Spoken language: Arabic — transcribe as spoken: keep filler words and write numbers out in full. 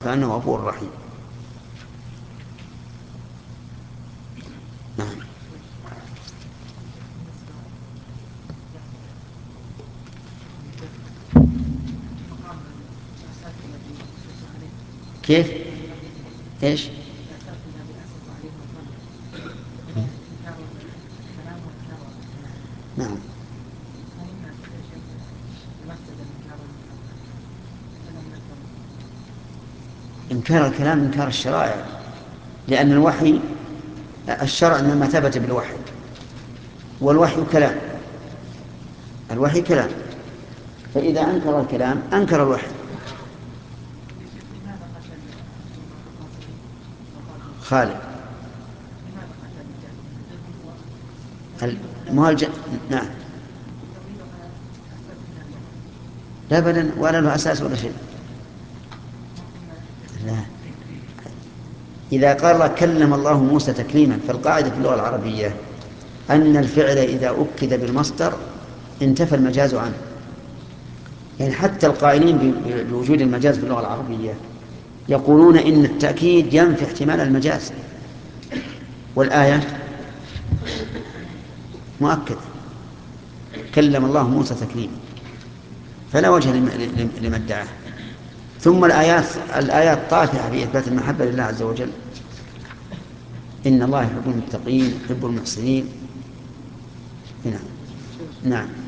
فأنه غفور رحيم. نعم. كيف؟ ايش؟ نعم. إنكار الكلام إنكار الشرائع، لأن الوحي الشرع إنما ثبت بالوحي، والوحي كلام، الوحي كلام، فإذا أنكر الكلام أنكر الوحي. خالد المهلج. نعم. لا أبدا، ولا له أساس ولا شيء. لا. إذا قال كلم الله موسى تكليما، فالقاعدة في اللغة العربية أن الفعل إذا أكد بالمصدر انتفى المجاز عنه. يعني حتى القائلين بوجود المجاز في اللغة العربية يقولون إن التأكيد ينفي احتمال المجاز، والآية مؤكد كلم الله موسى تكليما، فلا وجه لما ادعاه. ثم الآيات الآيات طافحة في إثبات المحبة لله عز وجل. إن الله يحب المتقين يحب المحسنين. نعم. نعم.